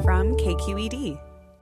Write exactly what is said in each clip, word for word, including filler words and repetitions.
from K Q E D.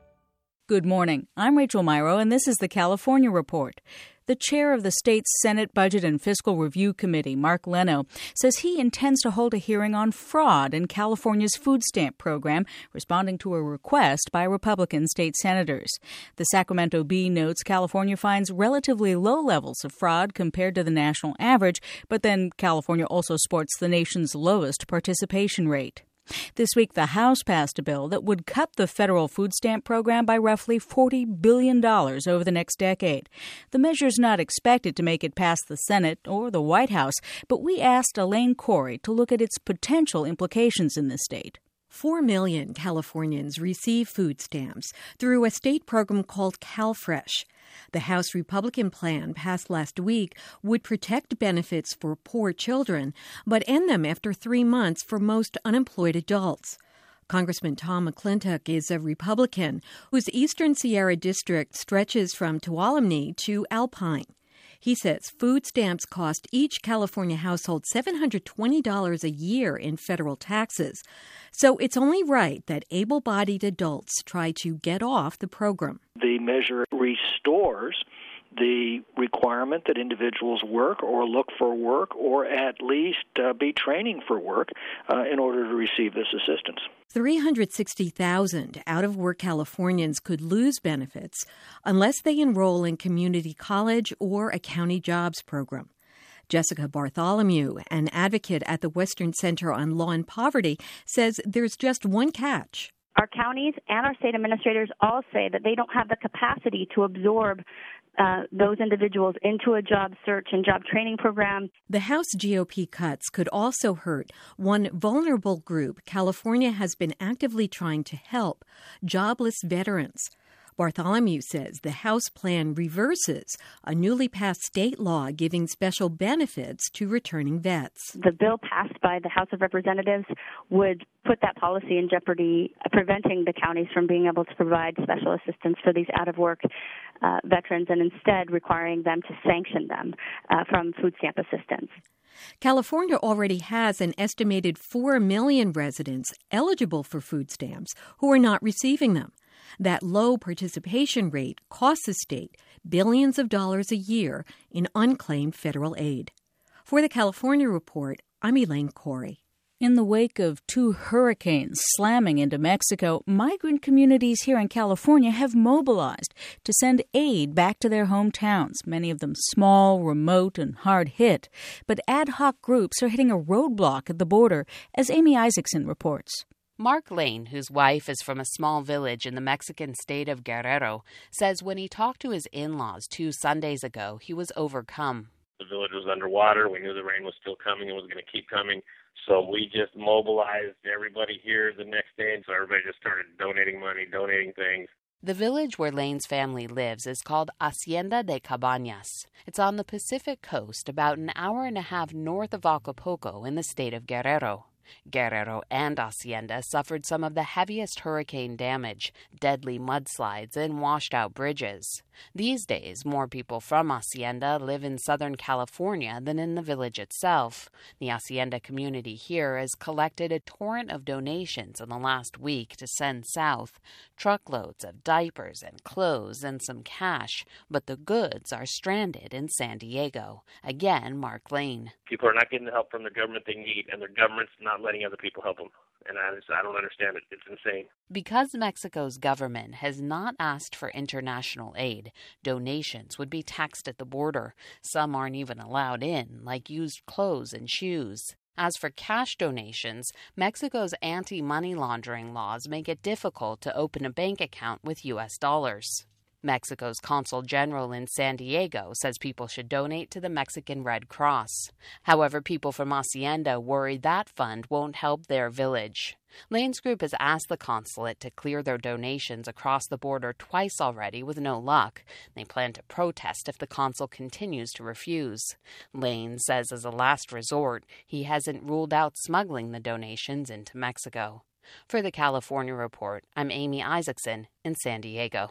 Good morning. I'm Rachel Myro, and this is the California Report. The chair of the state's Senate Budget and Fiscal Review Committee, Mark Leno, says he intends to hold a hearing on fraud in California's food stamp program, responding to a request by Republican state senators. The Sacramento Bee notes California finds relatively low levels of fraud compared to the national average, but then California also sports the nation's lowest participation rate. This week, the House passed a bill that would cut the federal food stamp program by roughly forty billion dollars over the next decade. The measure's not expected to make it past the Senate or the White House, but we asked Elaine Corey to look at its potential implications in the state. Four million Californians receive food stamps through a state program called CalFresh. The House Republican plan passed last week would protect benefits for poor children, but end them after three months for most unemployed adults. Congressman Tom McClintock is a Republican whose Eastern Sierra district stretches from Tuolumne to Alpine. He says food stamps cost each California household seven hundred twenty dollars a year in federal taxes. So it's only right that able-bodied adults try to get off the program. The measure restores the requirement that individuals work or look for work or at least uh, be training for work uh, in order to receive this assistance. three hundred sixty thousand out-of-work Californians could lose benefits unless they enroll in community college or a county jobs program. Jessica Bartholomew, an advocate at the Western Center on Law and Poverty, says there's just one catch. Our counties and our state administrators all say that they don't have the capacity to absorb Uh, those individuals into a job search and job training program. The House G O P cuts could also hurt one vulnerable group California has been actively trying to help: jobless veterans. Bartholomew says the House plan reverses a newly passed state law giving special benefits to returning vets. The bill passed by the House of Representatives would put that policy in jeopardy, preventing the counties from being able to provide special assistance for these out-of-work uh, veterans and instead requiring them to sanction them uh, from food stamp assistance. California already has an estimated four million residents eligible for food stamps who are not receiving them. That low participation rate costs the state billions of dollars a year in unclaimed federal aid. For the California Report, I'm Elaine Corey. In the wake of two hurricanes slamming into Mexico, migrant communities here in California have mobilized to send aid back to their hometowns, many of them small, remote, and hard hit. But ad hoc groups are hitting a roadblock at the border, as Amy Isaacson reports. Mark Lane, whose wife is from a small village in the Mexican state of Guerrero, says when he talked to his in-laws two Sundays ago, he was overcome. The village was underwater. We knew the rain was still coming and was going to keep coming. So we just mobilized everybody here the next day, and so everybody just started donating money, donating things. The village where Lane's family lives is called Hacienda de Cabañas. It's on the Pacific coast, about an hour and a half north of Acapulco in the state of Guerrero. Guerrero and Hacienda suffered some of the heaviest hurricane damage, deadly mudslides, and washed-out bridges. These days, more people from Hacienda live in Southern California than in the village itself. The Hacienda community here has collected a torrent of donations in the last week to send south, truckloads of diapers and clothes and some cash, but the goods are stranded in San Diego. Again, Mark Lane. People are not getting the help from the government they need, and their government's not letting other people help them. And I, just, I don't understand it. It's insane. Because Mexico's government has not asked for international aid, donations would be taxed at the border. Some aren't even allowed in, like used clothes and shoes. As for cash donations, Mexico's anti-money laundering laws make it difficult to open a bank account with U S dollars. Mexico's consul general in San Diego says people should donate to the Mexican Red Cross. However, people from Hacienda worry that fund won't help their village. Lane's group has asked the consulate to clear their donations across the border twice already with no luck. They plan to protest if the consul continues to refuse. Lane says as a last resort, he hasn't ruled out smuggling the donations into Mexico. For the California Report, I'm Amy Isaacson in San Diego.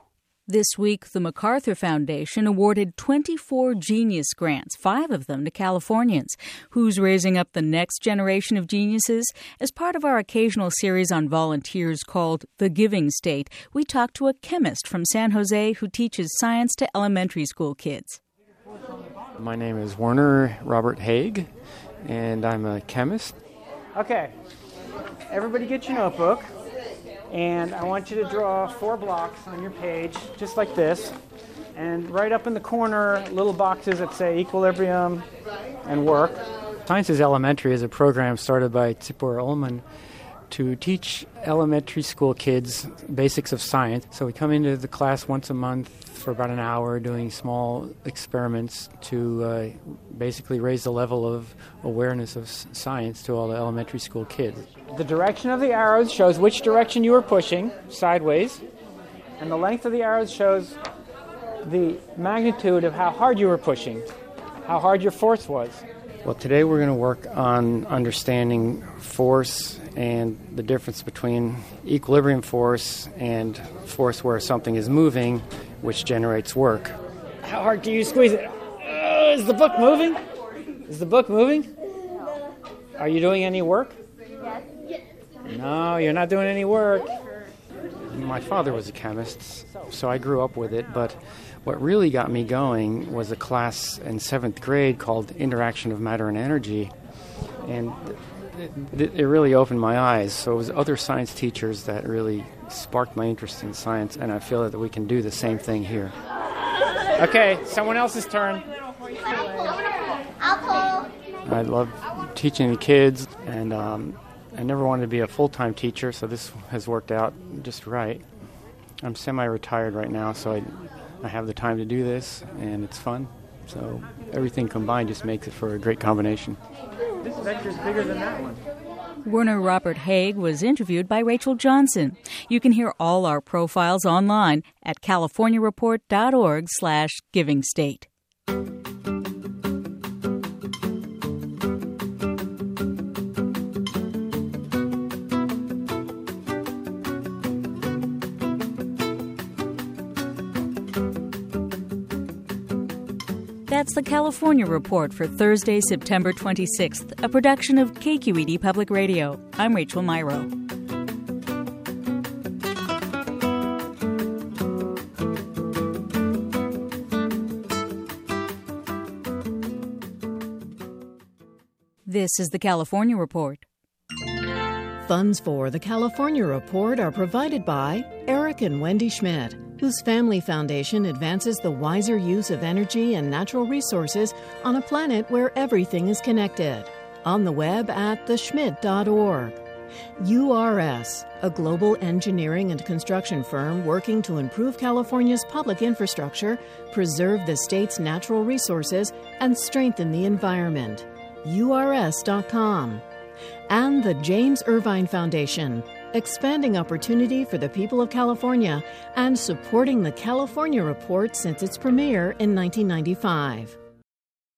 This week, the MacArthur Foundation awarded twenty-four Genius Grants, five of them to Californians. Who's raising up the next generation of geniuses? As part of our occasional series on volunteers called The Giving State, we talked to a chemist from San Jose who teaches science to elementary school kids. My name is Werner Robert Haig, and I'm a chemist. Okay, everybody get your notebook. And I want you to draw four blocks on your page, just like this. And right up in the corner, little boxes that say equilibrium and work. Science is Elementary is a program started by Tzipora Ullman to teach elementary school kids basics of science. So we come into the class once a month for about an hour doing small experiments to uh, basically raise the level of awareness of s- science to all the elementary school kids. The direction of the arrows shows which direction you are pushing, sideways, and the length of the arrows shows the magnitude of how hard you were pushing, how hard your force was. Well, today we're going to work on understanding force and the difference between equilibrium force and force where something is moving, which generates work. How hard can you squeeze it? Uh, is the book moving? Is the book moving? Are you doing any work? No, you're not doing any work. My father was a chemist, so I grew up with it, but what really got me going was a class in seventh grade called Interaction of Matter and Energy, and it, it really opened my eyes. So it was other science teachers that really sparked my interest in science, and I feel that we can do the same thing here. Okay, someone else's turn. I love teaching the kids, and um, I never wanted to be a full-time teacher, so this has worked out just right. I'm semi-retired right now, so I, I have the time to do this, and it's fun. So everything combined just makes it for a great combination. This vector's bigger than that one. Werner Robert Haig was interviewed by Rachel Johnson. You can hear all our profiles online at californiareport.org slash giving state. That's the California Report for Thursday, September twenty-sixth, a production of K Q E D Public Radio. I'm Rachel Myrow. This is the California Report. Funds for the California Report are provided by Eric and Wendy Schmidt, whose family foundation advances the wiser use of energy and natural resources on a planet where everything is connected. On the web at the schmidt dot org. U R S, a global engineering and construction firm working to improve California's public infrastructure, preserve the state's natural resources, and strengthen the environment. U R S dot com. And the James Irvine Foundation, expanding opportunity for the people of California and supporting the California Report since its premiere in nineteen ninety-five.